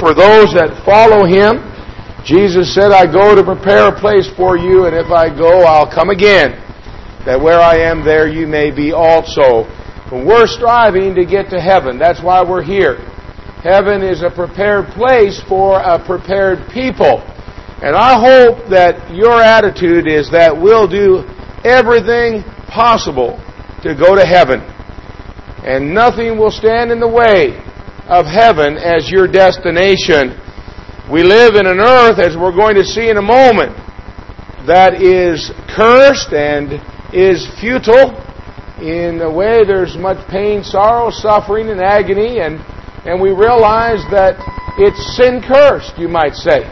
for those that follow Him. Jesus said, I go to prepare a place for you, and if I go, I'll come again, that where I am, there you may be also. But we're striving to get to heaven. That's why we're here. Heaven is a prepared place for a prepared people. And I hope that your attitude is that we'll do everything possible to go to heaven. And nothing will stand in the way of heaven as your destination. We live in an earth, as we're going to see in a moment, that is cursed and is futile. In a way, there's much pain, sorrow, suffering, and agony, and we realize that it's sin-cursed, you might say.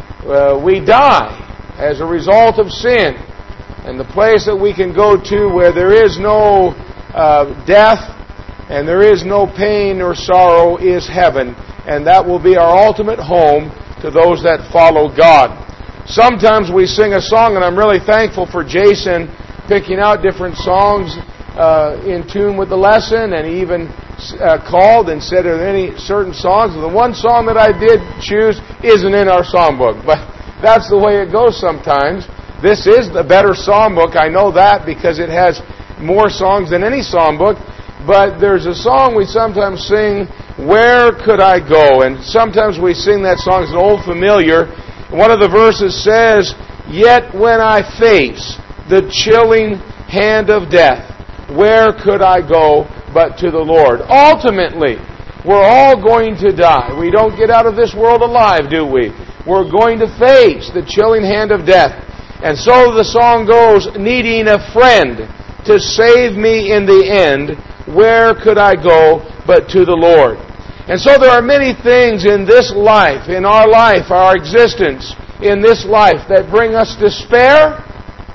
We die as a result of sin. And the place that we can go to where there is no death and there is no pain or sorrow is heaven. And that will be our ultimate home to those that follow God. Sometimes we sing a song, and I'm really thankful for Jason picking out different songs in tune with the lesson, and he even called and said, are there any certain songs? The one song that I did choose isn't in our songbook, but that's the way it goes sometimes. This is the better songbook. I know that because it has more songs than any songbook. But there's a song we sometimes sing, Where Could I Go? And sometimes we sing that song. It's an old familiar. One of the verses says, Yet when I face the chilling hand of death, where could I go but to the Lord? Ultimately, we're all going to die. We don't get out of this world alive, do we? We're going to face the chilling hand of death. And so the song goes, needing a friend to save me in the end, where could I go but to the Lord? And so there are many things in this life, in our life, our existence in this life, that bring us despair.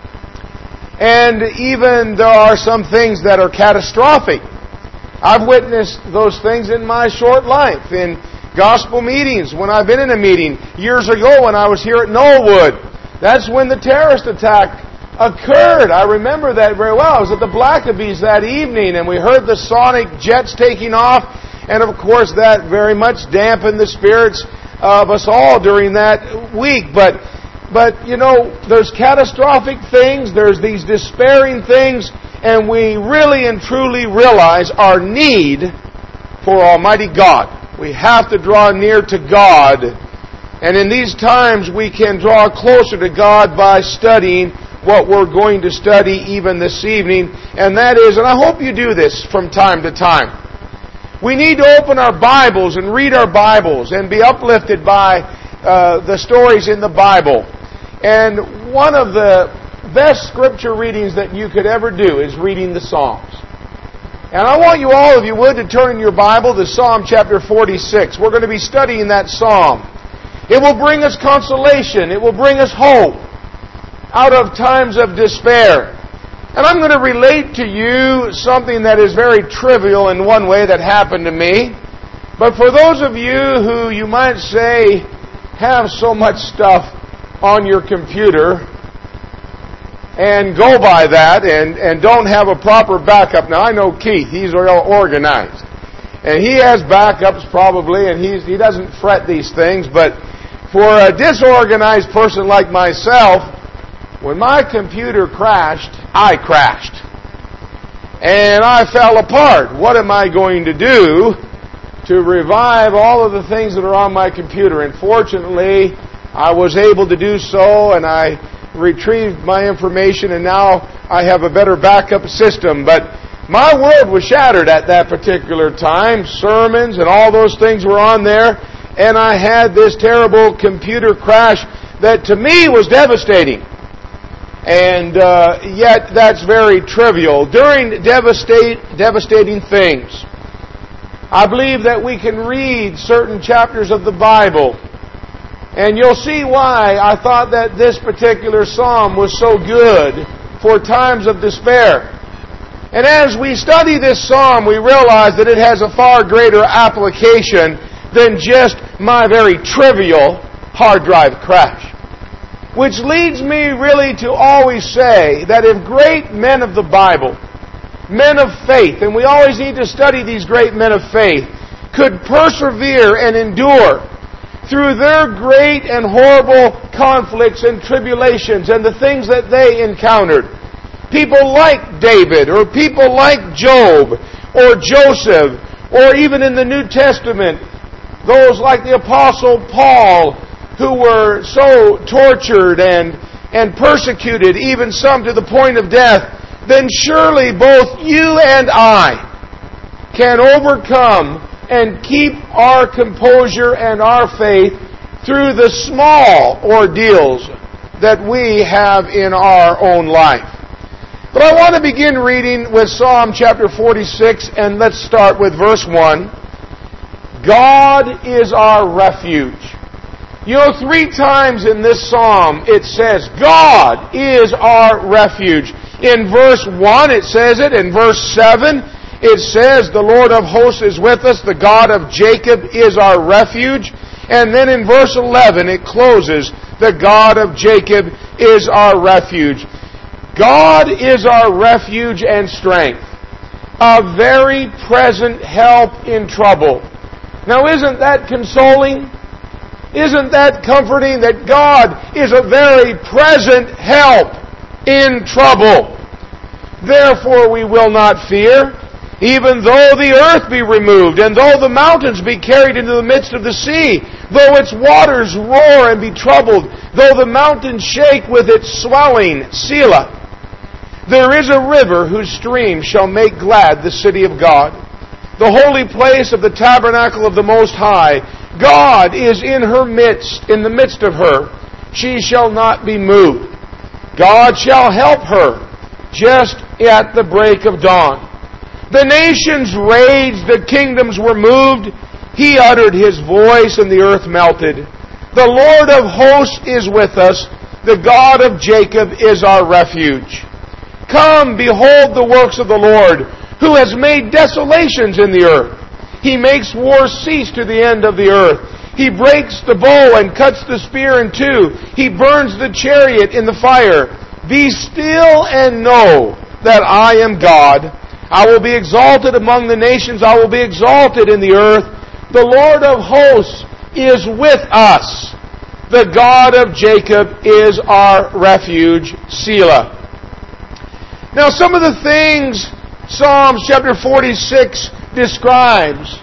And even there are some things that are catastrophic. I've witnessed those things in my short life, in gospel meetings, when I've been in a meeting. Years ago when I was here at Knollwood, that's when the terrorist attack occurred. I remember that very well. I was at the Blackabees that evening, and we heard the sonic jets taking off, and of course that very much dampened the spirits of us all during that week. But you know, there's catastrophic things, there's these despairing things, and we really and truly realize our need for Almighty God. We have to draw near to God, and in these times we can draw closer to God by studying what we're going to study even this evening, and that is, and I hope you do this from time to time, we need to open our Bibles and read our Bibles and be uplifted by the stories in the Bible. And one of the best scripture readings that you could ever do is reading the Psalms. And I want you all, if you would, to turn in your Bible to Psalm chapter 46. We're going to be studying that Psalm. It will bring us consolation. It will bring us hope out of times of despair. And I'm going to relate to you something that is very trivial in one way that happened to me. But for those of you who, you might say, have so much stuff on your computer and go by that and don't have a proper backup. Now, I know Keith, he's real organized. And he has backups probably, and he doesn't fret these things. But for a disorganized person like myself, when my computer crashed, I crashed. And I fell apart. What am I going to do to revive all of the things that are on my computer? And fortunately, I was able to do so, and I retrieved my information, and now I have a better backup system. But my world was shattered at that particular time. Sermons and all those things were on there, and I had this terrible computer crash that to me was devastating. And yet that's very trivial. During devastating things, I believe that we can read certain chapters of the Bible, and you'll see why I thought that this particular psalm was so good for times of despair. And as we study this psalm, we realize that it has a far greater application than just my very trivial hard drive crash. Which leads me really to always say that if great men of the Bible, men of faith, and we always need to study these great men of faith, could persevere and endure through their great and horrible conflicts and tribulations and the things that they encountered. People like David, or people like Job, or Joseph, or even in the New Testament, those like the Apostle Paul, who were so tortured and persecuted, even some to the point of death, then surely both you and I can overcome and keep our composure and our faith through the small ordeals that we have in our own life. But I want to begin reading with Psalm chapter 46, and let's start with verse 1. God is our refuge. You know, 3 times in this psalm it says, God is our refuge. In verse 1 it says it. In verse 7 it says, the Lord of hosts is with us. The God of Jacob is our refuge. And then in verse 11 it closes, the God of Jacob is our refuge. God is our refuge and strength, a very present help in trouble. Now, isn't that consoling? Isn't that comforting that God is a very present help in trouble? Therefore we will not fear, even though the earth be removed, and though the mountains be carried into the midst of the sea, though its waters roar and be troubled, though the mountains shake with its swelling. Selah. There is a river whose stream shall make glad the city of God, the holy place of the tabernacle of the Most High. God is in her midst, in the midst of her. She shall not be moved. God shall help her just at the break of dawn. The nations raged, the kingdoms were moved. He uttered His voice, and the earth melted. The Lord of hosts is with us. The God of Jacob is our refuge. Come, behold the works of the Lord, who has made desolations in the earth. He makes war cease to the end of the earth. He breaks the bow and cuts the spear in two. He burns the chariot in the fire. Be still and know that I am God. I will be exalted among the nations. I will be exalted in the earth. The Lord of hosts is with us. The God of Jacob is our refuge. Selah. Now, some of the things Psalms chapter 46 describes.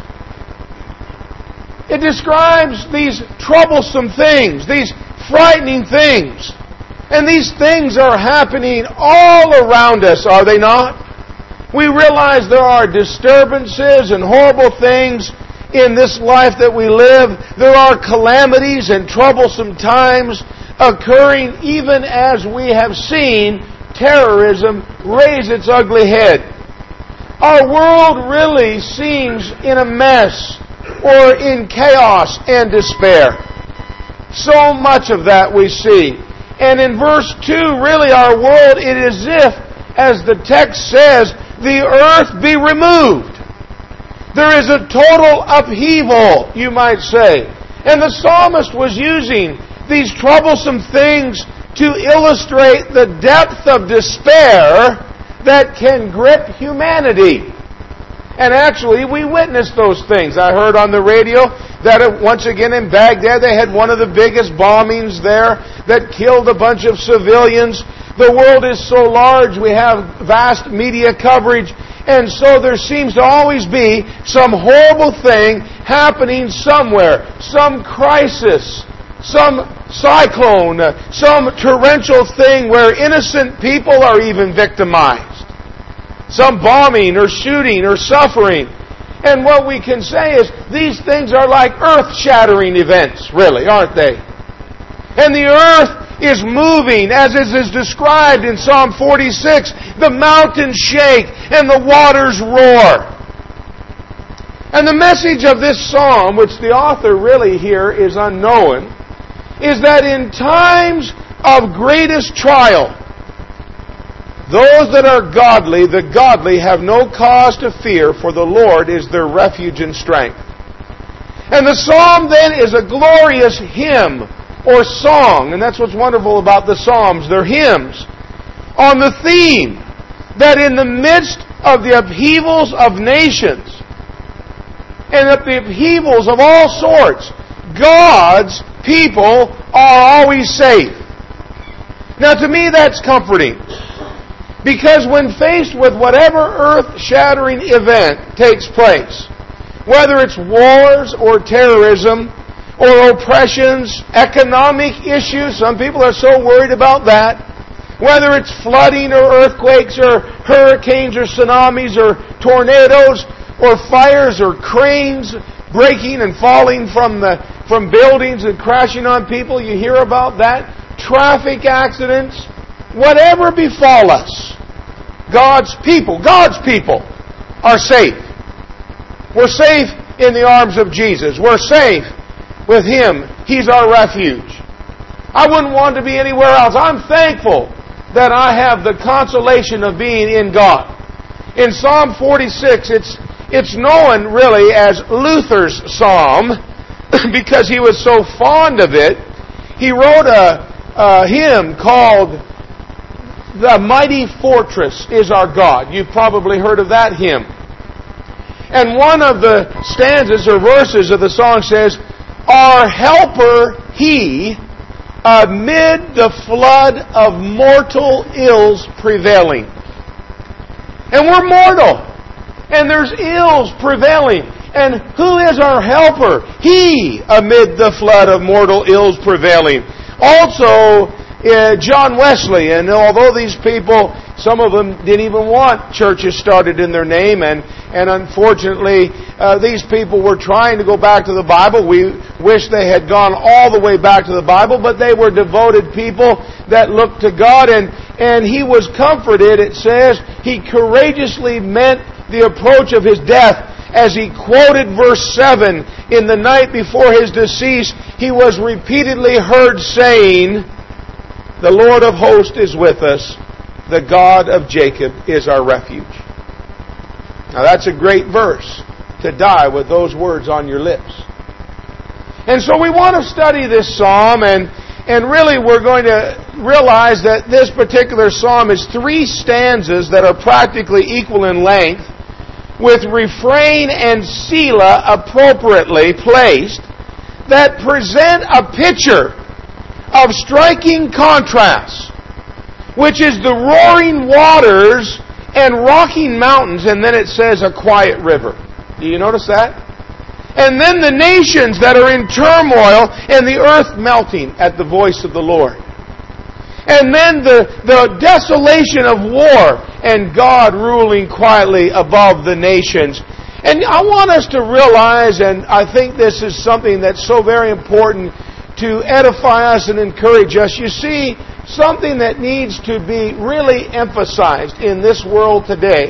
It describes these troublesome things, these frightening things. And these things are happening all around us, are they not? We realize there are disturbances and horrible things in this life that we live. There are calamities and troublesome times occurring even as we have seen terrorism raise its ugly head. Our world really seems in a mess or in chaos and despair. So much of that we see. And in verse 2, really our world, it is if, as the text says, the earth be removed. There is a total upheaval, you might say. And the psalmist was using these troublesome things to illustrate the depth of despair that can grip humanity. And actually, we witnessed those things. I heard on the radio that once again in Baghdad, they had one of the biggest bombings there that killed a bunch of civilians. The world is so large, we have vast media coverage, and so there seems to always be some horrible thing happening somewhere, some crisis, some cyclone, some torrential thing where innocent people are even victimized. Some bombing or shooting or suffering. And what we can say is these things are like earth-shattering events, really, aren't they? And the earth is moving as is described in Psalm 46. The mountains shake and the waters roar. And the message of this psalm, which the author really here is unknown, is that in times of greatest trial, those that are godly, the godly, have no cause to fear, for the Lord is their refuge and strength. And the psalm then is a glorious hymn or song, and that's what's wonderful about the psalms, they're hymns, on the theme that in the midst of the upheavals of nations, and of the upheavals of all sorts, God's people are always safe. Now to me that's comforting. Because when faced with whatever earth-shattering event takes place, whether it's wars or terrorism or oppressions, economic issues, some people are so worried about that, whether it's flooding or earthquakes or hurricanes or tsunamis or tornadoes or fires or cranes breaking and falling from buildings and crashing on people, you hear about that, traffic accidents, whatever befall us, God's people are safe. We're safe in the arms of Jesus. We're safe with Him. He's our refuge. I wouldn't want to be anywhere else. I'm thankful that I have the consolation of being in God. In Psalm 46, it's known really as Luther's Psalm because he was so fond of it. He wrote a hymn called "The Mighty Fortress is Our God." You've probably heard of that hymn. And one of the stanzas or verses of the song says, "Our helper He, amid the flood of mortal ills prevailing." And we're mortal. And there's ills prevailing. And who is our helper? He, amid the flood of mortal ills prevailing. Also, John Wesley, and although these people, some of them didn't even want churches started in their name, and unfortunately, these people were trying to go back to the Bible. We wish they had gone all the way back to the Bible, but they were devoted people that looked to God, and he was comforted, it says, he courageously met the approach of his death. As he quoted verse 7, in the night before his decease, he was repeatedly heard saying, "The Lord of hosts is with us. The God of Jacob is our refuge." Now that's a great verse to die with those words on your lips. And so we want to study this psalm, and really we're going to realize that this particular psalm is 3 stanzas that are practically equal in length, with refrain and selah appropriately placed, that present a picture of striking contrast, which is the roaring waters and rocking mountains, and then it says a quiet river. Do you notice that? And then the nations that are in turmoil and the earth melting at the voice of the Lord. And then the desolation of war and God ruling quietly above the nations. And I want us to realize, and I think this is something that's so very important to edify us and encourage us. You see, something that needs to be really emphasized in this world today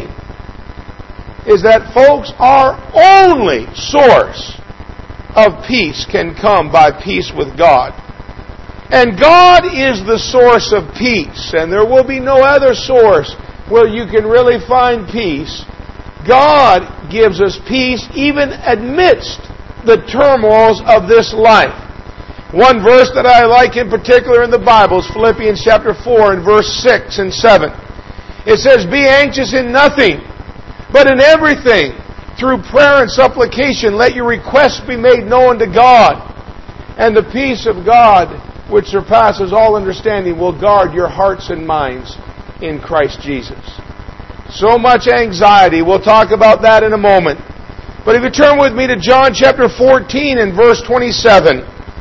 is that, folks, our only source of peace can come by peace with God. And God is the source of peace, and there will be no other source where you can really find peace. God gives us peace even amidst the turmoils of this life. One verse that I like in particular in the Bible is Philippians chapter 4 and verse 6 and 7. It says, "Be anxious in nothing, but in everything, through prayer and supplication, let your requests be made known to God. And the peace of God, which surpasses all understanding, will guard your hearts and minds in Christ Jesus." So much anxiety. We'll talk about that in a moment. But if you turn with me to John chapter 14 and verse 27,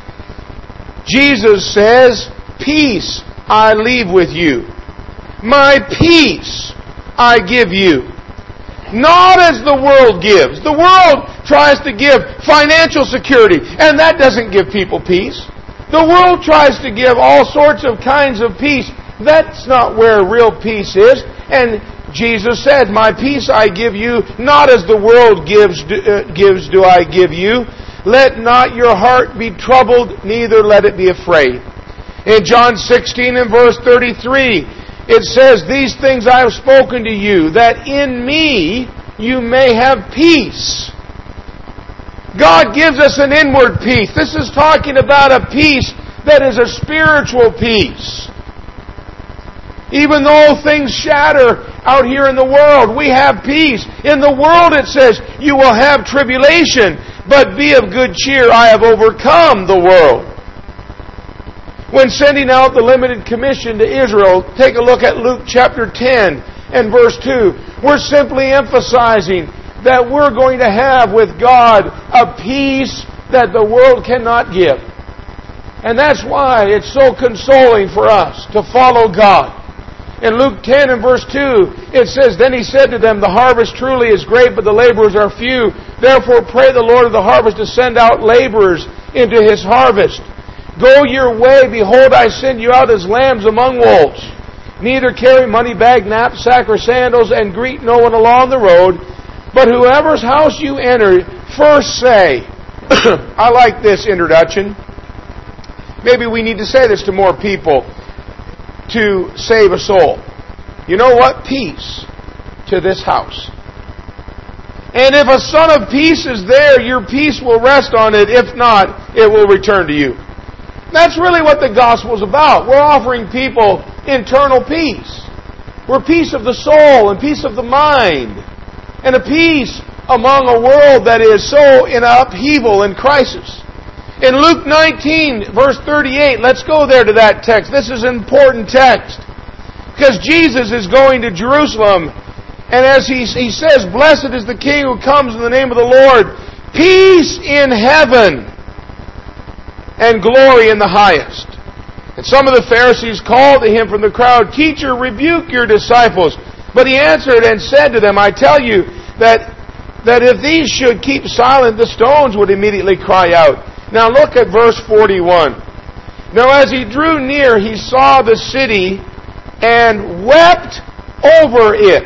Jesus says, "Peace I leave with you. My peace I give you. Not as the world gives." The world tries to give financial security, and that doesn't give people peace. The world tries to give all sorts of kinds of peace. That's not where real peace is. And Jesus said, "My peace I give you, not as the world gives do I give you. Let not your heart be troubled, neither let it be afraid." In John 16 and verse 33, it says, "These things I have spoken to you, that in me you may have peace." God gives us an inward peace. This is talking about a peace that is a spiritual peace. Even though things shatter out here in the world, we have peace. In the world, it says, you will have tribulation. But be of good cheer, I have overcome the world. When sending out the limited commission to Israel, take a look at Luke chapter 10 and verse 2. We're simply emphasizing that we're going to have with God a peace that the world cannot give. And that's why it's so consoling for us to follow God. In Luke 10 and verse 2, it says, Then he said to them, The harvest truly is great, but the laborers are few. Therefore pray the Lord of the harvest to send out laborers into His harvest. Go your way, behold, I send you out as lambs among wolves. Neither carry money bag, knapsack, or sandals, and greet no one along the road. But whoever's house you enter, first say, I like this introduction. Maybe we need to say this to more people to save a soul. You know what? Peace to this house. And if a son of peace is there, your peace will rest on it. If not, it will return to you. That's really what the gospel is about. We're offering people internal peace. We're peace of the soul and peace of the mind. And a peace among a world that is so in upheaval and crisis. In Luke 19, verse 38, let's go there to that text. This is an important text. Because Jesus is going to Jerusalem. And as he says, Blessed is the King who comes in the name of the Lord. Peace in heaven and glory in the highest. And some of the Pharisees called to him from the crowd, Teacher, rebuke your disciples. But he answered and said to them, I tell you that if these should keep silent, the stones would immediately cry out. Now look at verse 41. Now as he drew near, he saw the city and wept over it.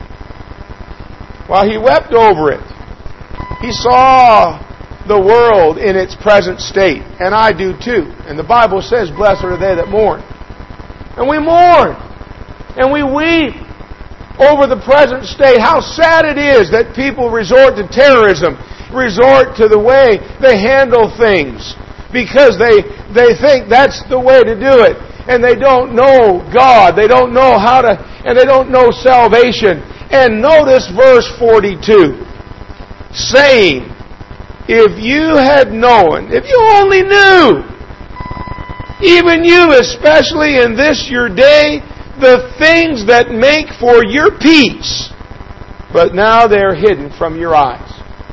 While he wept over it, he saw the world in its present state. And I do too. And the Bible says, Blessed are they that mourn. And we mourn. And we weep over the present state. How sad it is that people resort to terrorism, resort to the way they handle things, because they think that's the way to do it. And they don't know God. They don't know how to, and they don't know salvation. And notice verse 42. Saying, if you had known, if you only knew, even you especially in this your day, the things that make for your peace, but now they're hidden from your eyes.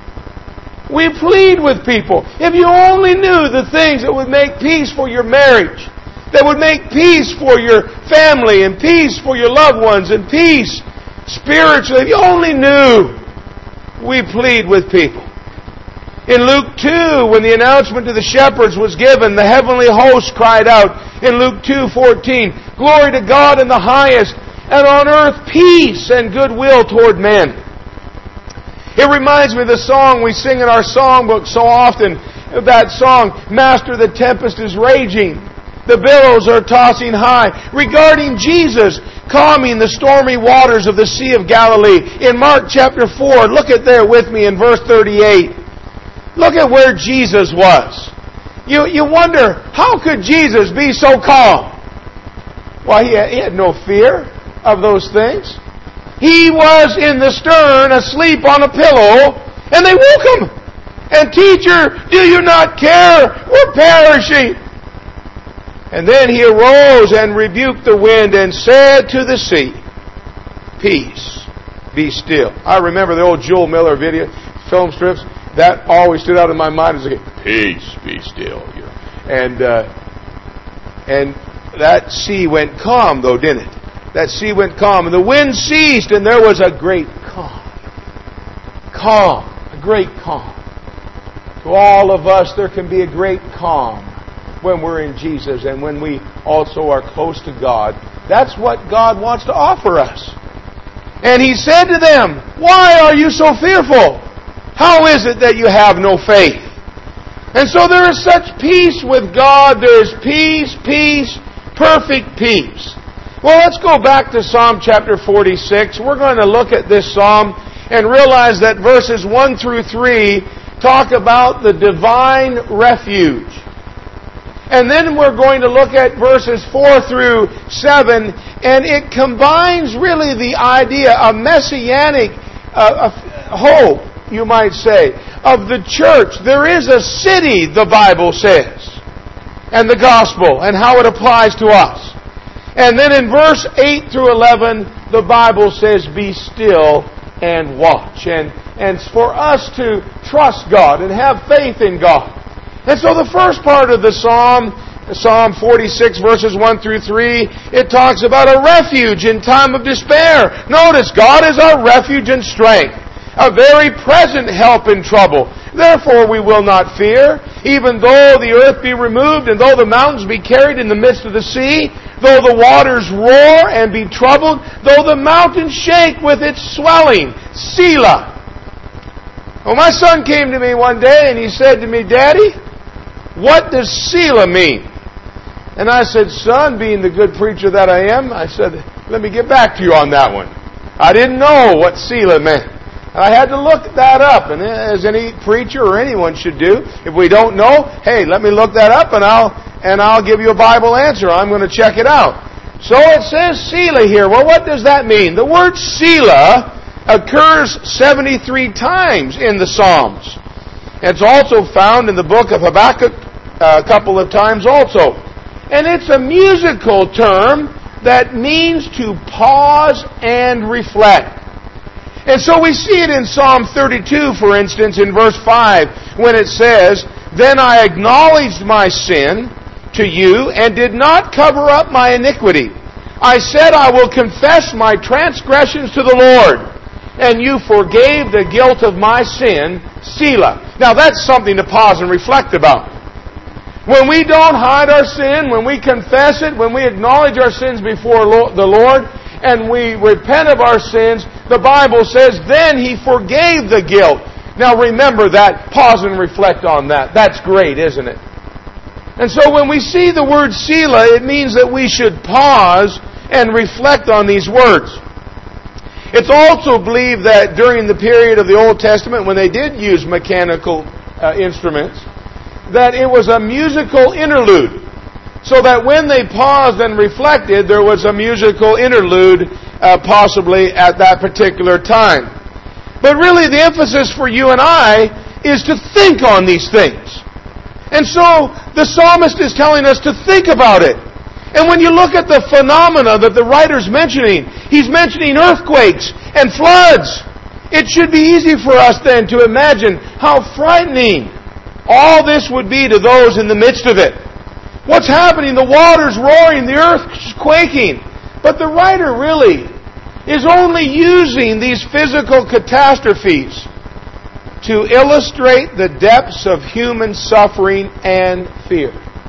We plead with people, if you only knew the things that would make peace for your marriage, that would make peace for your family, and peace for your loved ones, and peace spiritually, if you only knew, we plead with people. In Luke 2, when the announcement to the shepherds was given, the heavenly host cried out. In Luke 2:14, Glory to God in the highest, and on earth peace and goodwill toward men. It reminds me of the song we sing in our songbook so often, that song, Master, the tempest is raging, the billows are tossing high, regarding Jesus calming the stormy waters of the Sea of Galilee. In Mark chapter 4, look at there with me in verse 38. Look at where Jesus was. You wonder, how could Jesus be so calm? Well, he had no fear of those things. He was in the stern, asleep on a pillow, and they woke him. And, Teacher, do you not care? We're perishing. And then he arose and rebuked the wind and said to the sea, Peace, be still. I remember the old Joel Miller film strips. That always stood out in my mind as peace, be still. And that sea went calm, though, didn't it? That sea went calm, and the wind ceased, and there was a great calm. Calm, a great calm. To all of us, there can be a great calm when we're in Jesus and when we also are close to God. That's what God wants to offer us. And He said to them, Why are you so fearful? How is it that you have no faith? And so there is such peace with God. There is peace, perfect peace. Well, let's go back to Psalm chapter 46. We're going to look at this psalm and realize that verses 1 through 3 talk about the divine refuge. And then we're going to look at verses 4 through 7, and it combines really the idea of messianic hope, you might say, of the church. There is a city, the Bible says, and the gospel, and how it applies to us. And then in verse 8 through 11, the Bible says, be still and watch. And for us to trust God and have faith in God. And so the first part of the Psalm 46 verses 1 through 3, it talks about a refuge in time of despair. Notice, God is our refuge and strength, a very present help in trouble. Therefore we will not fear, even though the earth be removed, and though the mountains be carried in the midst of the sea, though the waters roar and be troubled, though the mountains shake with its swelling. Selah. Well, my son came to me one day and he said to me, Daddy, what does Selah mean? And I said, son, being the good preacher that I am, I said, let me get back to you on that one. I didn't know what Selah meant. I had to look that up, and as any preacher or anyone should do, if we don't know, hey, let me look that up, and I'll give you a Bible answer. I'm going to check it out. So it says Selah here. Well, what does that mean? The word Selah occurs 73 times in the Psalms. It's also found in the book of Habakkuk a couple of times also. And it's a musical term that means to pause and reflect. And so we see it in Psalm 32, for instance, in verse 5, when it says, then I acknowledged my sin to you and did not cover up my iniquity. I said, I will confess my transgressions to the Lord, and you forgave the guilt of my sin, Selah. Now that's something to pause and reflect about. When we don't hide our sin, when we confess it, when we acknowledge our sins before the Lord, and we repent of our sins, the Bible says, then He forgave the guilt. Now remember that. Pause and reflect on that. That's great, isn't it? And so when we see the word Selah, it means that we should pause and reflect on these words. It's also believed that during the period of the Old Testament, when they did use mechanical instruments, that it was a musical interlude. So that when they paused and reflected, there was a musical interlude possibly at that particular time. But really the emphasis for you and I is to think on these things. And so the psalmist is telling us to think about it. And when you look at the phenomena that the writer's mentioning, he's mentioning earthquakes and floods. It should be easy for us then to imagine how frightening all this would be to those in the midst of it. What's happening? The water's roaring, the earth's quaking. But the writer really is only using these physical catastrophes to illustrate the depths of human suffering and fear.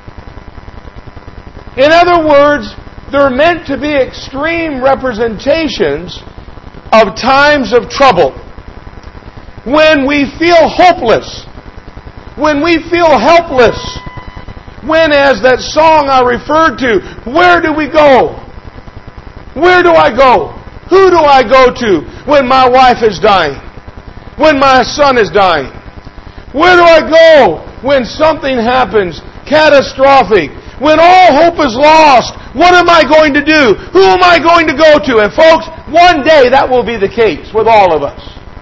In other words, they're meant to be extreme representations of times of trouble. When we feel hopeless, when we feel helpless, when, as that song I referred to, where do we go? Where do I go? Who do I go to when my wife is dying? When my son is dying? Where do I go when something happens catastrophic? When all hope is lost, what am I going to do? Who am I going to go to? And folks, one day that will be the case with all of us.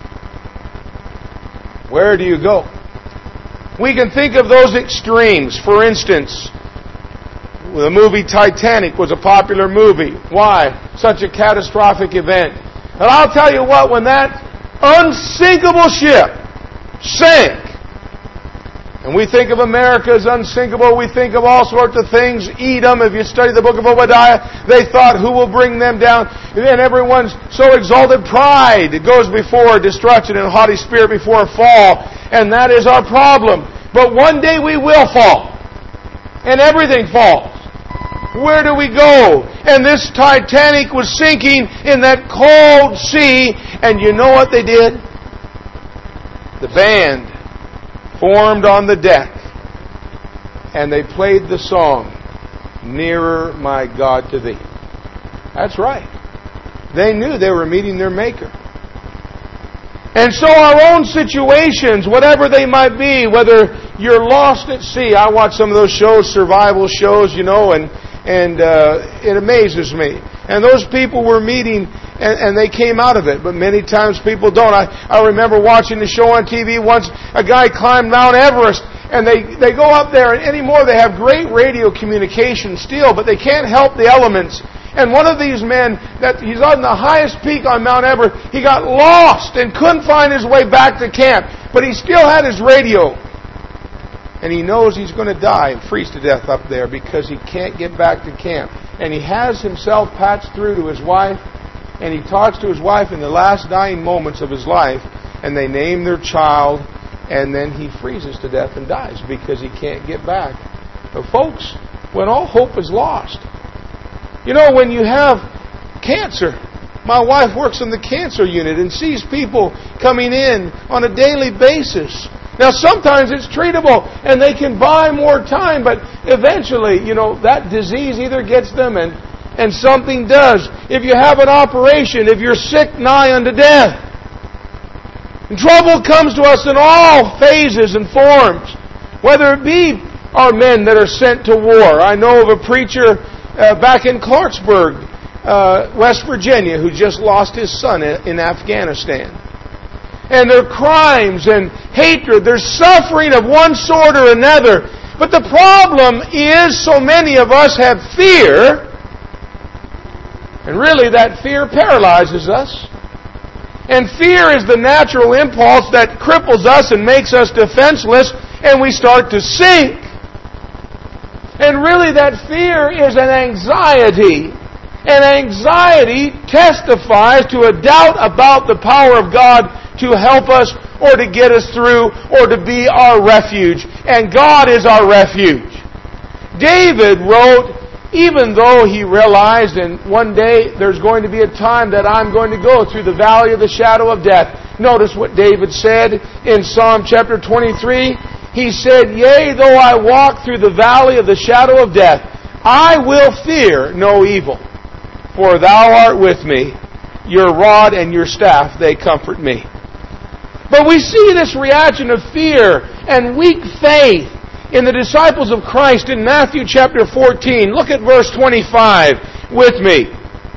Where do you go? We can think of those extremes. For instance, the movie Titanic was a popular movie. Why? Such a catastrophic event. And I'll tell you what, when that unsinkable ship sank, and we think of America as unsinkable, we think of all sorts of things. Edom, if you study the book of Obadiah, they thought, who will bring them down? And everyone's so exalted. Pride goes before destruction and haughty spirit before a fall. And that is our problem. But one day we will fall. And everything falls. Where do we go? And this Titanic was sinking in that cold sea. And you know what they did? The band formed on the deck. And they played the song, Nearer, My God, to Thee. That's right. They knew they were meeting their Maker. And so our own situations, whatever they might be, whether you're lost at sea. I watch some of those shows, survival shows, and it amazes me. And those people were meeting and they came out of it. But many times people don't. I remember watching the show on TV once. A guy climbed Mount Everest, and they go up there, and anymore they have great radio communication still, but they can't help the elements. And one of these men, that he's on the highest peak on Mount Everest, he got lost and couldn't find his way back to camp. But he still had his radio. And he knows he's going to die and freeze to death up there because he can't get back to camp. And he has himself patched through to his wife, and he talks to his wife in the last dying moments of his life, and they name their child, and then he freezes to death and dies because he can't get back. But folks, when all hope is lost, you know, when you have cancer, my wife works in the cancer unit and sees people coming in on a daily basis. Now, sometimes it's treatable and they can buy more time, but eventually, you know, that disease either gets them and something does. If you have an operation, if you're sick nigh unto death, and trouble comes to us in all phases and forms, whether it be our men that are sent to war. I know of a preacher back in Clarksburg, West Virginia, who just lost his son in Afghanistan. And their crimes and hatred, there's suffering of one sort or another. But the problem is so many of us have fear, and really that fear paralyzes us. And fear is the natural impulse that cripples us and makes us defenseless, and we start to sink. And really that fear is an anxiety. And anxiety testifies to a doubt about the power of God to help us or to get us through or to be our refuge. And God is our refuge. David wrote, even though he realized, and one day there's going to be a time that I'm going to go through the valley of the shadow of death. Notice what David said in Psalm chapter 23. He said, yea, though I walk through the valley of the shadow of death, I will fear no evil. For thou art with me, your rod and your staff, they comfort me. But we see this reaction of fear and weak faith in the disciples of Christ in Matthew chapter 14. Look at verse 25 with me.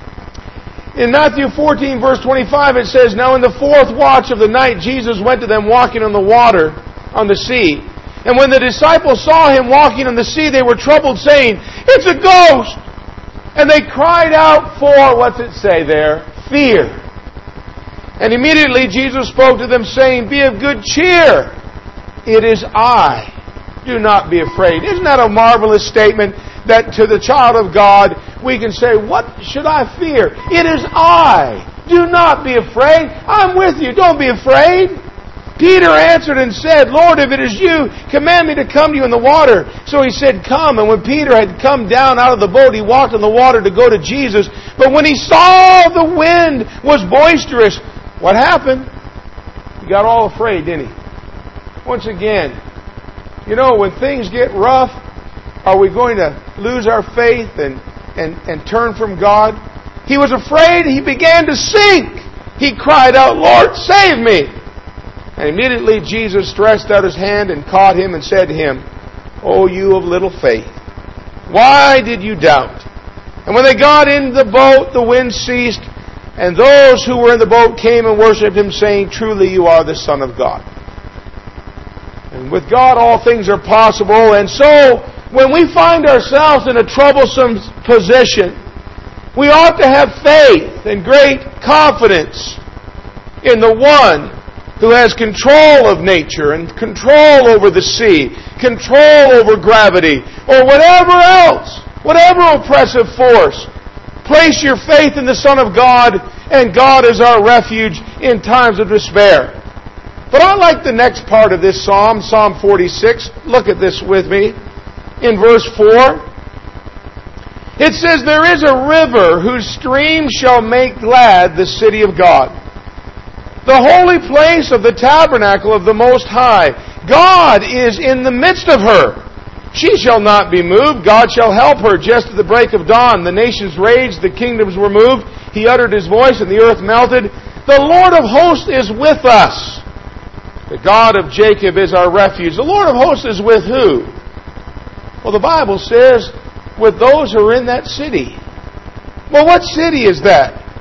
In Matthew 14 verse 25 it says, now in the fourth watch of the night Jesus went to them walking on the water on the sea. And when the disciples saw him walking on the sea, they were troubled, saying, it's a ghost! And they cried out for, what's it say there? Fear. And immediately Jesus spoke to them, saying, be of good cheer. It is I. Do not be afraid. Isn't that a marvelous statement that to the child of God we can say, what should I fear? It is I. Do not be afraid. I'm with you. Don't be afraid. Peter answered and said, Lord, if it is you, command me to come to you in the water. So he said, come. And when Peter had come down out of the boat, he walked on the water to go to Jesus. But when he saw the wind was boisterous, what happened? He got all afraid, didn't he? Once again, you know, when things get rough, are we going to lose our faith and turn from God? He was afraid. He began to sink. He cried out, Lord, save me. And immediately Jesus stretched out his hand and caught him and said to him, O you of little faith, why did you doubt? And when they got into the boat, the wind ceased, and those who were in the boat came and worshipped him, saying, truly you are the Son of God. And with God all things are possible. And so, when we find ourselves in a troublesome position, we ought to have faith and great confidence in the one who has control of nature and control over the sea, control over gravity, or whatever else, whatever oppressive force. Place your faith in the Son of God, and God is our refuge in times of despair. But I like the next part of this psalm, Psalm 46. Look at this with me. In verse 4, it says, there is a river whose stream shall make glad the city of God, the holy place of the tabernacle of the Most High. God is in the midst of her. She shall not be moved. God shall help her just at the break of dawn. The nations raged, the kingdoms were moved. He uttered his voice, and the earth melted. The Lord of hosts is with us. The God of Jacob is our refuge. The Lord of hosts is with who? Well, the Bible says, with those who are in that city. Well, what city is that?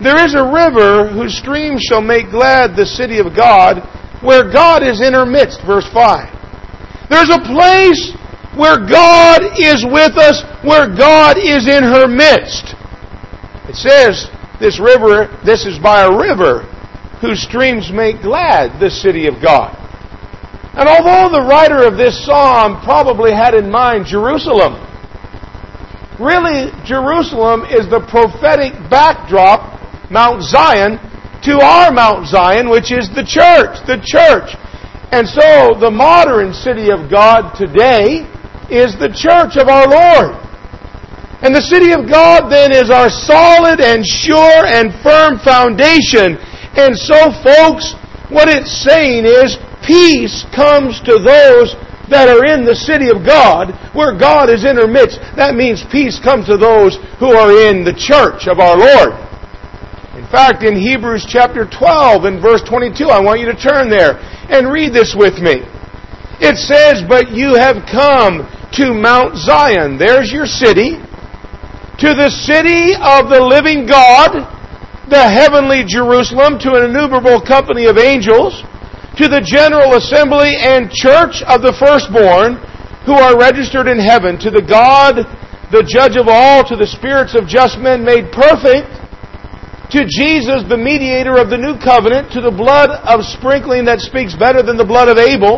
There is a river whose streams shall make glad the city of God, where God is in her midst. Verse 5. There's a place where God is with us, where God is in her midst. It says, this is by a river whose streams make glad the city of God. And although the writer of this psalm probably had in mind Jerusalem, really Jerusalem is the prophetic backdrop, Mount Zion, to our Mount Zion, which is the church. The church. And so the modern city of God today is the church of our Lord. And the city of God then is our solid and sure and firm foundation. And so, folks, what it's saying is peace comes to those that are in the city of God, where God is in her midst. That means peace comes to those who are in the church of our Lord. In fact, in Hebrews chapter 12 and verse 22, I want you to turn there and read this with me. It says, "But you have come to Mount Zion," there's your city, "to the city of the living God, the heavenly Jerusalem, to an innumerable company of angels, to the general assembly and church of the firstborn who are registered in heaven, to the God, the judge of all, to the spirits of just men made perfect, to Jesus, the mediator of the new covenant, to the blood of sprinkling that speaks better than the blood of Abel."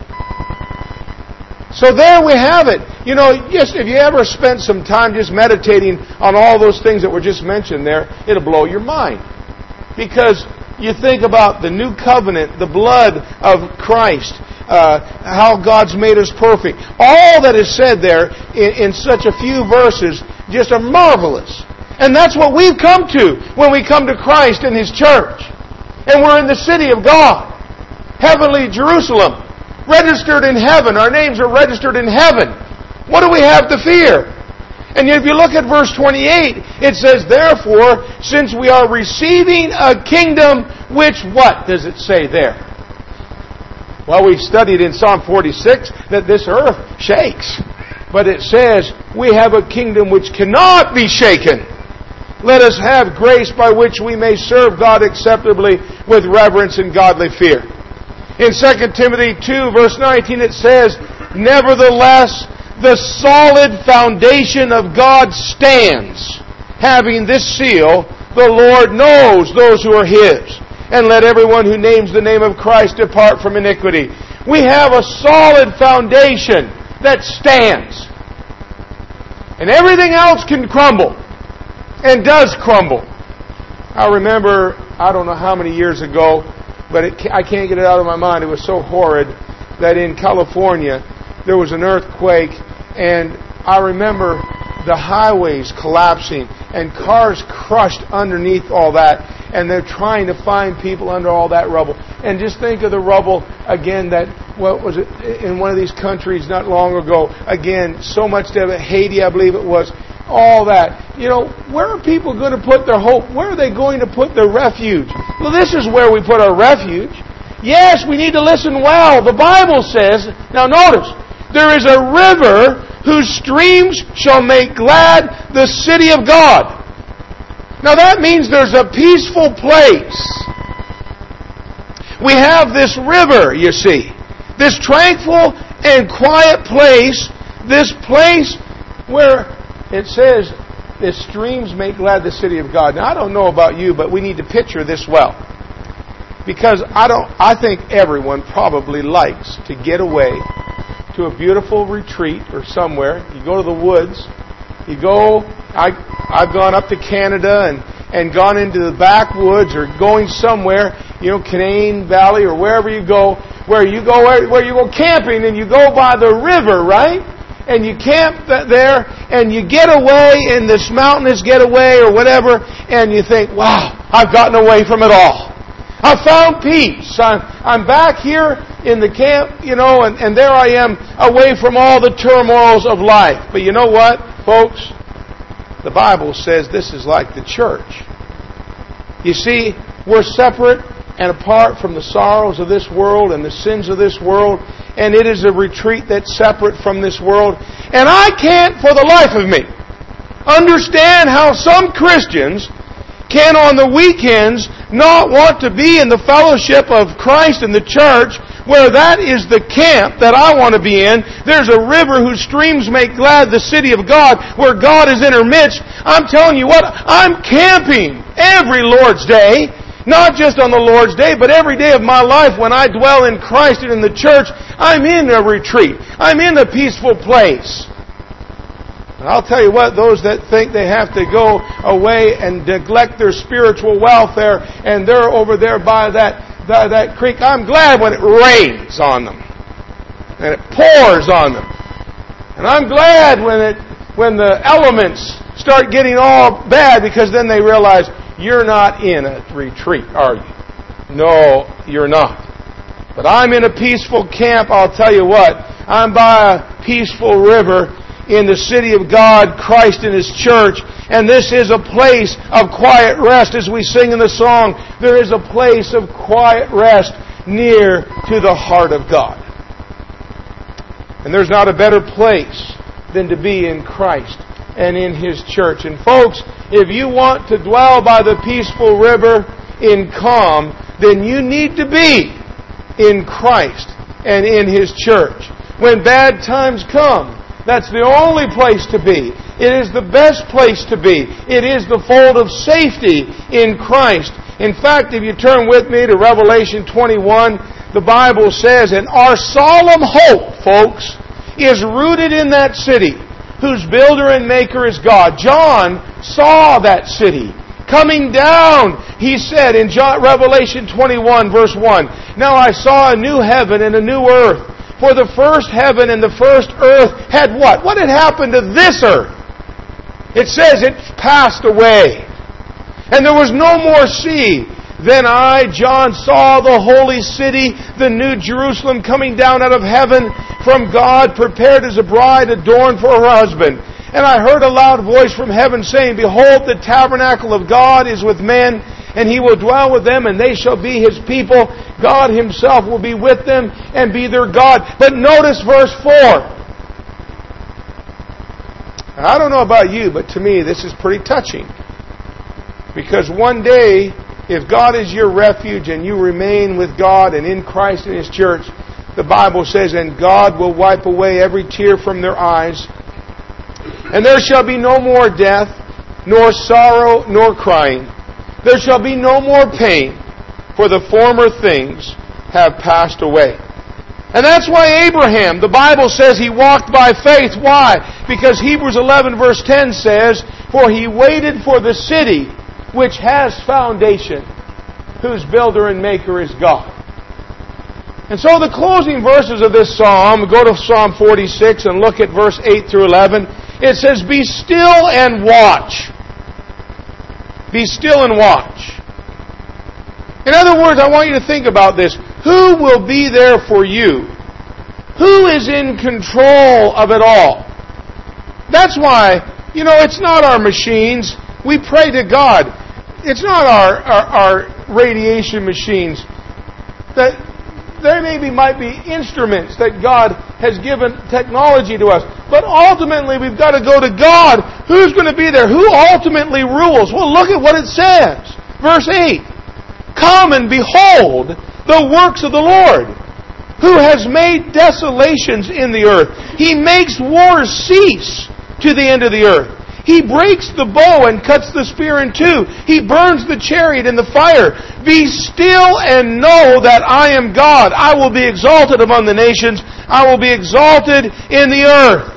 So there we have it. You know, just if you ever spent some time just meditating on all those things that were just mentioned there, it'll blow your mind. Because you think about the new covenant, the blood of Christ, how God's made us perfect. All that is said there in such a few verses just are marvelous. And that's what we've come to when we come to Christ and His church. And we're in the city of God, heavenly Jerusalem, registered in heaven. Our names are registered in heaven. What do we have to fear? And if you look at verse 28, it says, "Therefore, since we are receiving a kingdom which," what does it say there? Well, we've studied in Psalm 46 that this earth shakes. But it says, we have a kingdom which cannot be shaken. Let us have grace by which we may serve God acceptably with reverence and godly fear. In 2 Timothy 2, verse 19, it says, "Nevertheless, the solid foundation of God stands, having this seal, the Lord knows those who are His. And let everyone who names the name of Christ depart from iniquity." We have a solid foundation that stands. And everything else can crumble. And does crumble. I remember, I don't know how many years ago, but I can't get it out of my mind. It was so horrid that in California there was an earthquake, and I remember the highways collapsing and cars crushed underneath all that, and they're trying to find people under all that rubble. And just think of the rubble again that, what was it, in one of these countries not long ago, again, so much devastation, Haiti I believe it was, all that. You know, where are people going to put their hope? Where are they going to put their refuge? Well, this is where we put our refuge. Yes, we need to listen well. The Bible says, now notice, there is a river whose streams shall make glad the city of God. Now that means there's a peaceful place. We have this river, you see. This tranquil and quiet place. This place where it says, the streams make glad the city of God. Now, I don't know about you, but we need to picture this well. Because I think everyone probably likes to get away to a beautiful retreat or somewhere. You go to the woods. You go, I've gone up to Canada and gone into the backwoods or going somewhere, you know, Canaan Valley or wherever you go, where you go camping and you go by the river, right? And you camp there, and you get away in this mountainous getaway or whatever, and you think, wow, I've gotten away from it all. I found peace. I'm back here in the camp, you know, and there I am away from all the turmoils of life. But you know what, folks? The Bible says this is like the church. You see, we're separate and apart from the sorrows of this world and the sins of this world. And it is a retreat that's separate from this world. And I can't, for the life of me, understand how some Christians can on the weekends not want to be in the fellowship of Christ and the church, where that is the camp that I want to be in. There's a river whose streams make glad the city of God, where God is in her midst. I'm telling you what, I'm camping every Lord's Day. Not just on the Lord's Day, but every day of my life when I dwell in Christ and in the church, I'm in a retreat. I'm in a peaceful place. And I'll tell you what, those that think they have to go away and neglect their spiritual welfare, and they're over there by that creek, I'm glad when it rains on them. And it pours on them. And I'm glad when the elements start getting all bad, because then they realize, you're not in a retreat, are you? No, you're not. But I'm in a peaceful camp, I'll tell you what. I'm by a peaceful river in the city of God, Christ and His church. And this is a place of quiet rest. As we sing in the song, there is a place of quiet rest near to the heart of God. And there's not a better place than to be in Christ and in His church. And folks, if you want to dwell by the peaceful river in calm, then you need to be in Christ and in His church. When bad times come, that's the only place to be. It is the best place to be. It is the fold of safety in Christ. In fact, if you turn with me to Revelation 21, the Bible says, and our solemn hope, folks, is rooted in that city, whose builder and maker is God. John saw that city coming down. He said in Revelation 21 verse 1, now I saw a new heaven and a new earth. For the first heaven and the first earth had what? What had happened to this earth? It says it passed away. And there was no more sea. Then I, John, saw the holy city, the new Jerusalem, coming down out of heaven from God, prepared as a bride adorned for her husband. And I heard a loud voice from heaven saying, behold, the tabernacle of God is with men, and He will dwell with them, and they shall be His people. God Himself will be with them and be their God. But notice verse 4. I don't know about you, but to me this is pretty touching. Because one day, if God is your refuge and you remain with God and in Christ and His church, the Bible says, and God will wipe away every tear from their eyes. And there shall be no more death, nor sorrow, nor crying. There shall be no more pain, for the former things have passed away. And that's why Abraham, the Bible says he walked by faith. Why? Because Hebrews 11 verse 10 says, for he waited for the city which has foundation, whose builder and maker is God. And so the closing verses of this psalm, go to Psalm 46 and look at verse 8 through 11. It says, be still and watch. Be still and watch. In other words, I want you to think about this. Who will be there for you? Who is in control of it all? That's why, it's not our machines. We pray to God. It's not our radiation machines. That there might be instruments that God has given technology to us. But ultimately, we've got to go to God. Who's going to be there? Who ultimately rules? Well, look at what it says. Verse 8. Come and behold the works of the Lord, who has made desolations in the earth. He makes wars cease to the end of the earth. He breaks the bow and cuts the spear in two. He burns the chariot in the fire. Be still and know that I am God. I will be exalted among the nations. I will be exalted in the earth.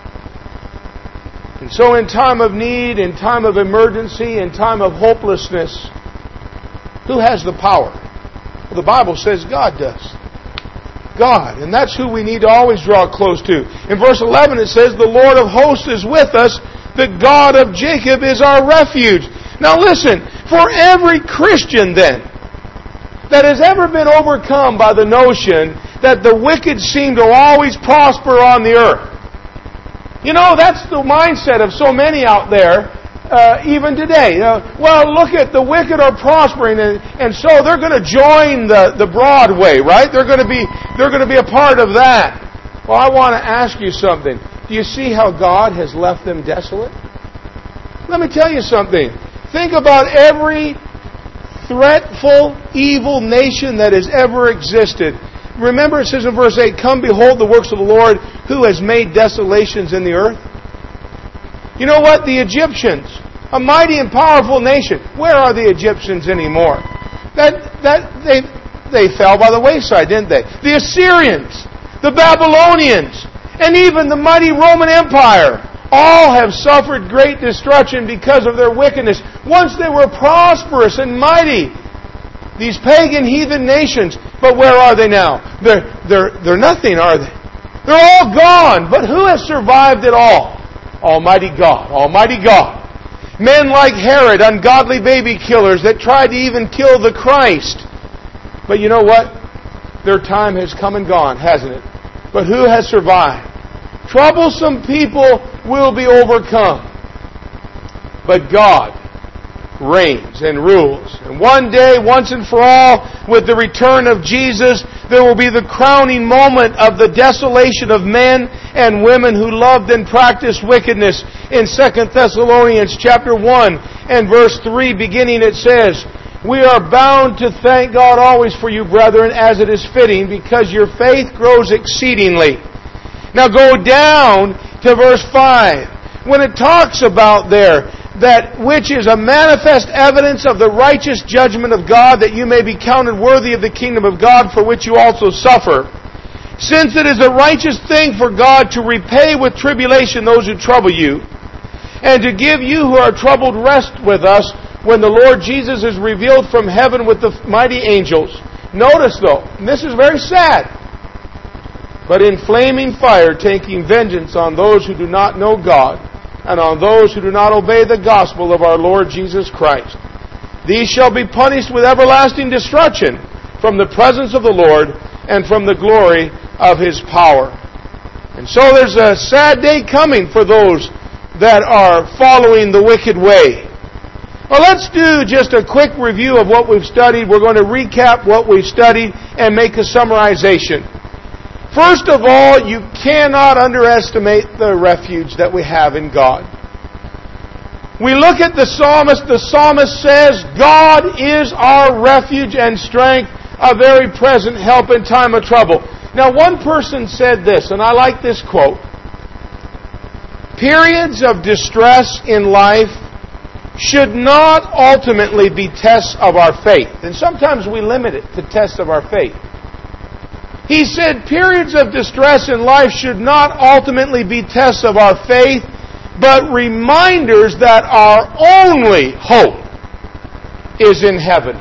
And so in time of need, in time of emergency, in time of hopelessness, who has the power? Well, the Bible says God does. God. And that's who we need to always draw close to. In verse 11 it says, the Lord of hosts is with us. The God of Jacob is our refuge. Now listen, for every Christian then that has ever been overcome by the notion that the wicked seem to always prosper on the earth. That's the mindset of so many out there, even today. Well, look at the wicked are prospering, and so they're going to join the Broadway, right? They're going to be a part of that. Well, I want to ask you something. Do you see how God has left them desolate? Let me tell you something. Think about every threatful, evil nation that has ever existed. Remember it says in verse 8, "Come behold the works of the Lord, who has made desolations in the earth." You know what? The Egyptians, a mighty and powerful nation. Where are the Egyptians anymore? They fell by the wayside, didn't they? The Assyrians, the Babylonians, and even the mighty Roman Empire, all have suffered great destruction because of their wickedness. Once they were prosperous and mighty, these pagan heathen nations. But where are they now? They're nothing, are they? They're all gone. But who has survived it all? Almighty God. Almighty God. Men like Herod, ungodly baby killers that tried to even kill the Christ. But you know what? Their time has come and gone, hasn't it? But who has survived? Troublesome people will be overcome. But God reigns and rules. And one day, once and for all, with the return of Jesus, there will be the crowning moment of the desolation of men and women who loved and practiced wickedness. In 2 Thessalonians chapter 1 and verse 3 beginning it says, "We are bound to thank God always for you, brethren, as it is fitting, because your faith grows exceedingly." Now go down to verse 5. When it talks about there, that which is a manifest evidence of the righteous judgment of God, that you may be counted worthy of the kingdom of God, for which you also suffer. Since it is a righteous thing for God to repay with tribulation those who trouble you, and to give you who are troubled rest with us, when the Lord Jesus is revealed from heaven with the mighty angels. Notice though, and this is very sad, but in flaming fire, taking vengeance on those who do not know God, and on those who do not obey the gospel of our Lord Jesus Christ. These shall be punished with everlasting destruction from the presence of the Lord and from the glory of His power. And so there's a sad day coming for those that are following the wicked way. Well, let's do just a quick review of what we've studied. We're going to recap what we've studied and make a summarization. First of all, you cannot underestimate the refuge that we have in God. We look at the psalmist. The psalmist says, "God is our refuge and strength, a very present help in time of trouble." Now, one person said this, and I like this quote. "Periods of distress in life should not ultimately be tests of our faith." And sometimes we limit it to tests of our faith. He said, periods of distress in life should not ultimately be tests of our faith, but reminders that our only hope is in heaven.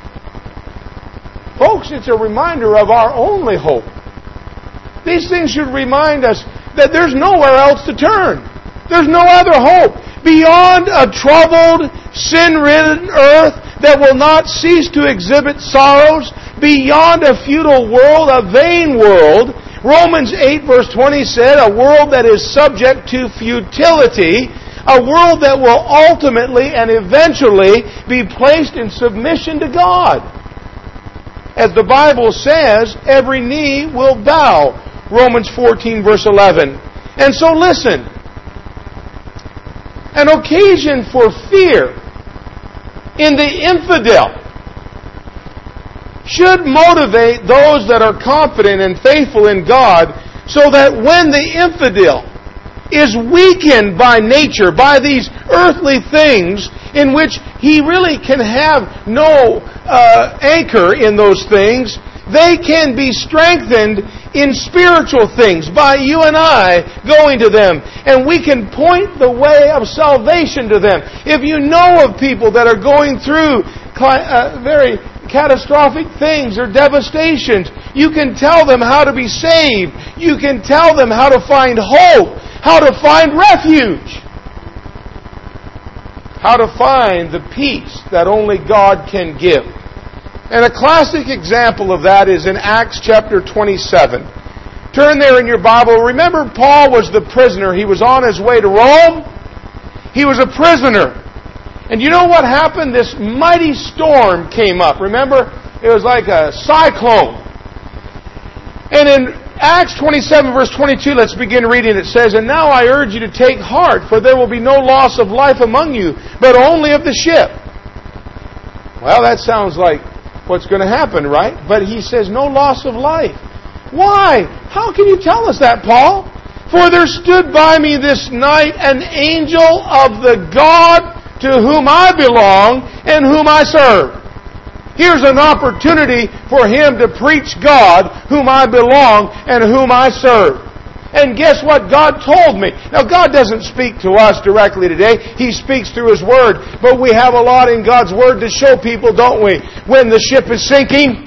Folks, it's a reminder of our only hope. These things should remind us that there's nowhere else to turn. There's no other hope. Beyond a troubled, sin-ridden earth that will not cease to exhibit sorrows, beyond a futile world, a vain world, Romans 8 verse 20 said, a world that is subject to futility, a world that will ultimately and eventually be placed in submission to God. As the Bible says, every knee will bow. Romans 14 verse 11. And so listen, an occasion for fear in the infidel should motivate those that are confident and faithful in God, so that when the infidel is weakened by nature, by these earthly things in which he really can have no anchor in those things, they can be strengthened in spiritual things by you and I going to them. And we can point the way of salvation to them. If you know of people that are going through very catastrophic things or devastations, you can tell them how to be saved. You can tell them how to find hope, how to find refuge, how to find the peace that only God can give. And a classic example of that is in Acts chapter 27. Turn there in your Bible. Remember, Paul was the prisoner. He was on his way to Rome. He was a prisoner. And you know what happened? This mighty storm came up. Remember? It was like a cyclone. And in Acts 27 verse 22, let's begin reading. It says, "And now I urge you to take heart, for there will be no loss of life among you, but only of the ship." Well, that sounds like what's going to happen, right? But he says, no loss of life. Why? How can you tell us that, Paul? "For there stood by me this night an angel of the God to whom I belong and whom I serve." Here's an opportunity for him to preach God, whom I belong and whom I serve. And guess what? God told me. Now, God doesn't speak to us directly today. He speaks through His Word. But we have a lot in God's Word to show people, don't we? When the ship is sinking.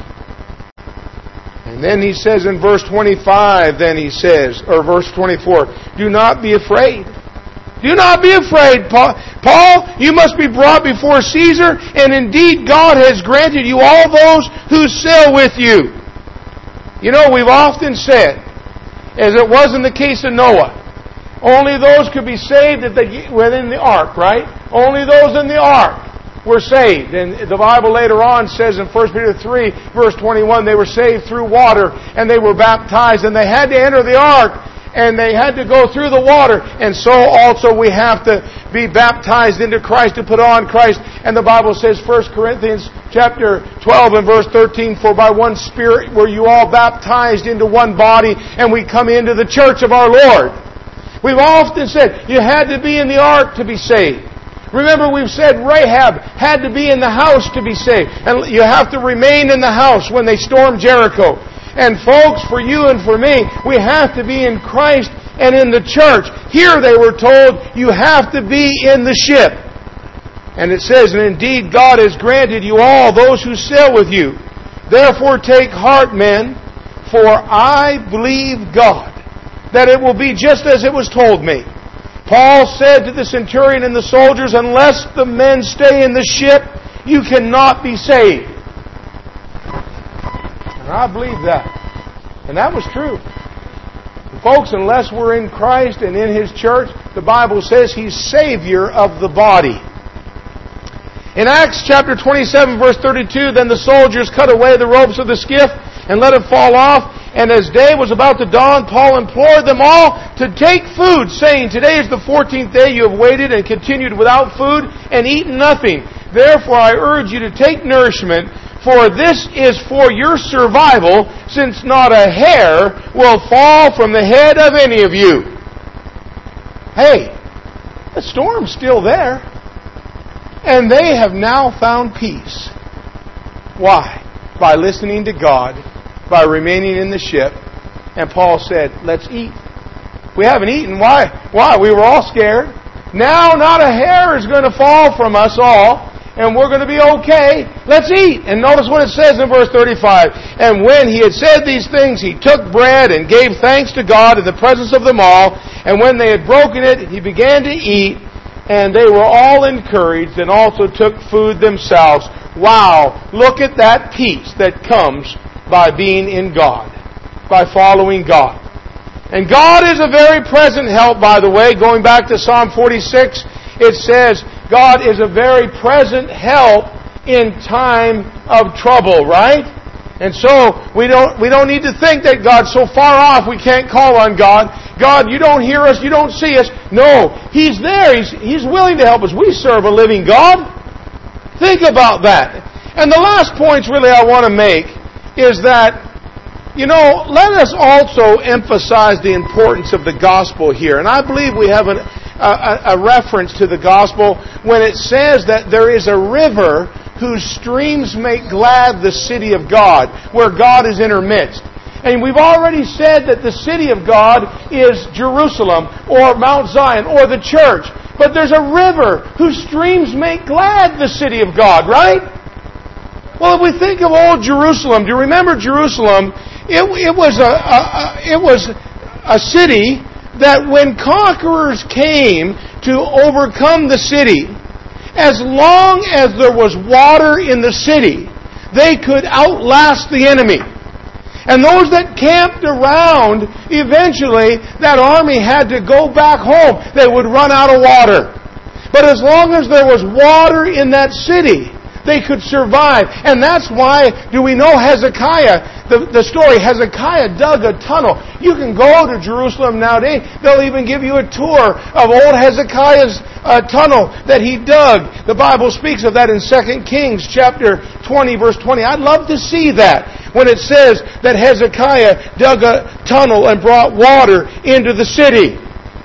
And then He says in verse 25, or verse 24, "Do not be afraid." Do not be afraid, Paul. "You must be brought before Caesar, and indeed God has granted you all those who sail with you." You know, we've often said, as it was in the case of Noah, only those could be saved within the ark, right? Only those in the ark were saved. And the Bible later on says in 1 Peter 3, verse 21, they were saved through water, and they were baptized, and they had to enter the ark, and they had to go through the water. And so also we have to be baptized into Christ, to put on Christ. And the Bible says, 1 Corinthians chapter 12 and verse 13, "For by one Spirit were you all baptized into one body, and we come into the church of our Lord." We've often said you had to be in the ark to be saved. Remember, we've said Rahab had to be in the house to be saved. And you have to remain in the house when they stormed Jericho. And folks, for you and for me, we have to be in Christ and in the church. Here they were told, you have to be in the ship. And it says, "And indeed God has granted you all those who sail with you. Therefore take heart, men, for I believe God, that it will be just as it was told me." Paul said to the centurion and the soldiers, "Unless the men stay in the ship, you cannot be saved." And I believe that. And that was true. And folks, unless we're in Christ and in His church, the Bible says He's Savior of the body. In Acts chapter 27, verse 32, "Then the soldiers cut away the ropes of the skiff and let it fall off. And as day was about to dawn, Paul implored them all to take food, saying, 'Today is the 14th day you have waited and continued without food and eaten nothing. Therefore I urge you to take nourishment, for this is for your survival, since not a hair will fall from the head of any of you.'" Hey, the storm's still there. And they have now found peace. Why? By listening to God, by remaining in the ship. And Paul said, "Let's eat." We haven't eaten. Why? We were all scared. Now not a hair is going to fall from us all, and we're going to be okay. Let's eat. And notice what it says in verse 35. "And when he had said these things, he took bread and gave thanks to God in the presence of them all. And when they had broken it, he began to eat. And they were all encouraged and also took food themselves." Wow! Look at that peace that comes by being in God, by following God. And God is a very present help, by the way. Going back to Psalm 46, it says, God is a very present help in time of trouble, right? And so we don't need to think that God's so far off we can't call on God. God, you don't hear us, you don't see us. No, He's there. He's willing to help us. We serve a living God. Think about that. And the last point really I want to make is that, let us also emphasize the importance of the gospel here. And I believe we have a reference to the gospel when it says that there is a river whose streams make glad the city of God, where God is intermixed. And we've already said that the city of God is Jerusalem, or Mount Zion, or the church. But there's a river whose streams make glad the city of God, right? Well, if we think of old Jerusalem, do you remember Jerusalem? It was a city that when conquerors came to overcome the city, as long as there was water in the city, they could outlast the enemy. And those that camped around, eventually that army had to go back home. They would run out of water. But as long as there was water in that city, they could survive. And that's why do we know Hezekiah, the story, Hezekiah dug a tunnel. You can go to Jerusalem nowadays. They'll even give you a tour of old Hezekiah's tunnel that he dug. The Bible speaks of that in 2 Kings chapter 20, verse 20. I'd love to see that when it says that Hezekiah dug a tunnel and brought water into the city.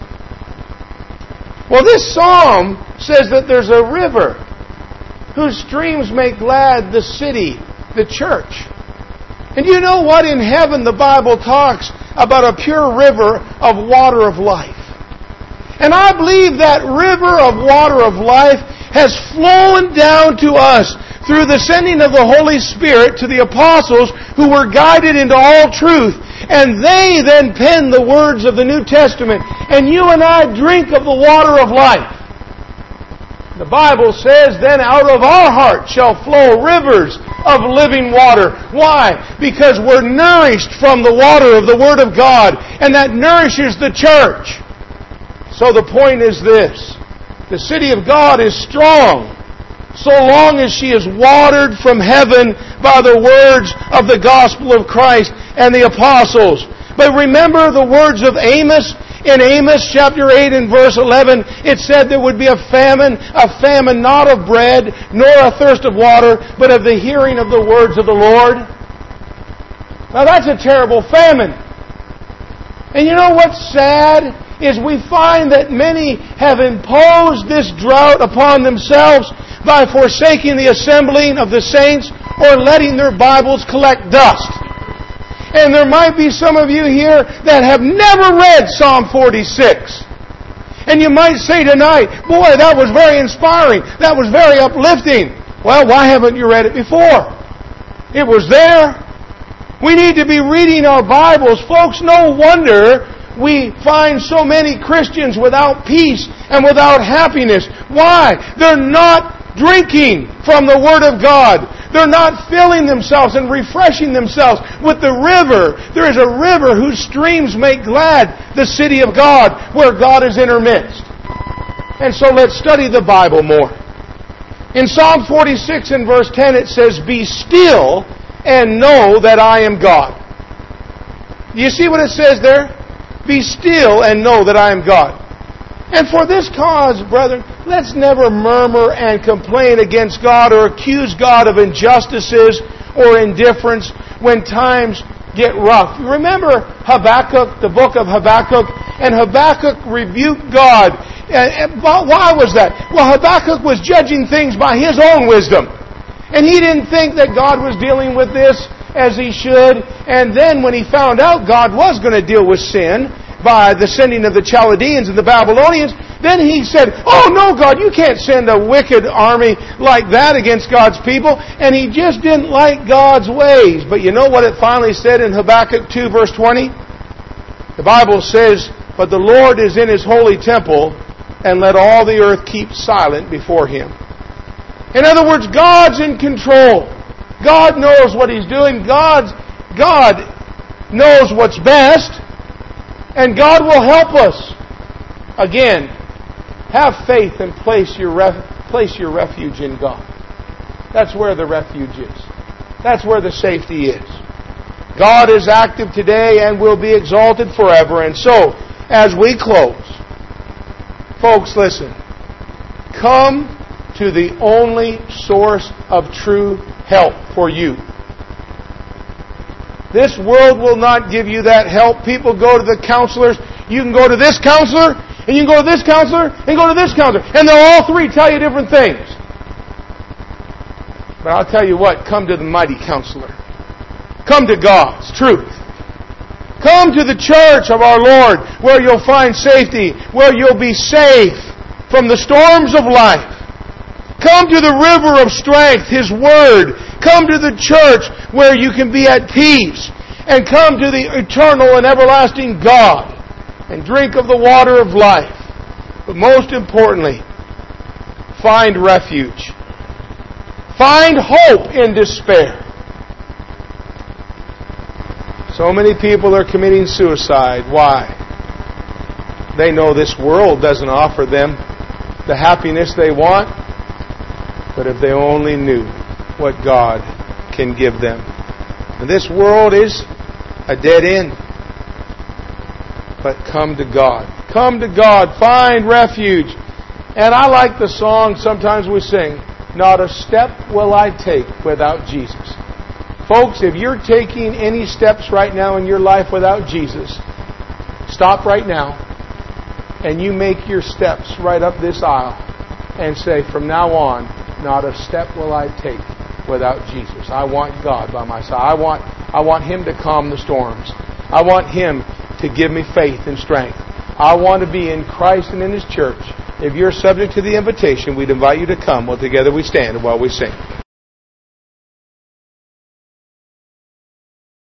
Well, this psalm says that there's a river whose streams make glad the city, the church. And you know what? In heaven, the Bible talks about a pure river of water of life. And I believe that river of water of life has flown down to us through the sending of the Holy Spirit to the apostles who were guided into all truth. And they then penned the words of the New Testament. And you and I drink of the water of life. The Bible says, then out of our heart shall flow rivers of living water. Why? Because we're nourished from the water of the Word of God. And that nourishes the church. So the point is this. The city of God is strong so long as she is watered from heaven by the words of the gospel of Christ and the apostles. But remember the words of Amos. In Amos chapter 8 and verse 11, it said there would be a famine not of bread, nor a thirst of water, but of the hearing of the words of the Lord. Now that's a terrible famine. And you know what's sad? Is we find that many have imposed this drought upon themselves by forsaking the assembling of the saints or letting their Bibles collect dust. And there might be some of you here that have never read Psalm 46. And you might say tonight, boy, that was very inspiring. That was very uplifting. Well, why haven't you read it before? It was there. We need to be reading our Bibles. Folks, no wonder we find so many Christians without peace and without happiness. Why? They're not drinking from the Word of God. They're not filling themselves and refreshing themselves with the river. There is a river whose streams make glad the city of God, where God is in her midst. And so let's study the Bible more. In Psalm 46 and verse 10 it says, be still and know that I am God. Do you see what it says there? Be still and know that I am God. And for this cause, brethren, let's never murmur and complain against God or accuse God of injustices or indifference when times get rough. Remember Habakkuk, the book of Habakkuk? And Habakkuk rebuked God. And why was that? Well, Habakkuk was judging things by his own wisdom. And he didn't think that God was dealing with this as He should. And then when he found out God was going to deal with sin by the sending of the Chaldeans and the Babylonians, then he said, oh no, God, you can't send a wicked army like that against God's people. And he just didn't like God's ways. But you know what it finally said in Habakkuk 2 verse 20? The Bible says, but the Lord is in His holy temple, and let all the earth keep silent before Him. In other words, God's in control. God knows what He's doing. God knows what's best. And God will help us. Again, have faith and place your refuge in God. That's where the refuge is. That's where the safety is. God is active today and will be exalted forever. And so, as we close, folks, listen. Come to the only source of true help for you. This world will not give you that help. People go to the counselors. You can go to this counselor, and you can go to this counselor, and go to this counselor. And they'll all three tell you different things. But I'll tell you what, come to the mighty counselor. Come to God's truth. Come to the church of our Lord, where you'll find safety, where you'll be safe from the storms of life. Come to the river of strength, His Word. Come to the church where you can be at peace. And come to the eternal and everlasting God. And drink of the water of life. But most importantly, find refuge. Find hope in despair. So many people are committing suicide. Why? They know this world doesn't offer them the happiness they want. But if they only knew what God can give them. And this world is a dead end. But come to God. Come to God. Find refuge. And I like the song sometimes we sing, not a step will I take without Jesus. Folks, if you're taking any steps right now in your life without Jesus, stop right now and you make your steps right up this aisle and say, from now on, not a step will I take without Jesus. I want God by my side. I want Him to calm the storms. I want Him to give me faith and strength. I want to be in Christ and in His church. If you're subject to the invitation, we'd invite you to come while together we stand and while we sing.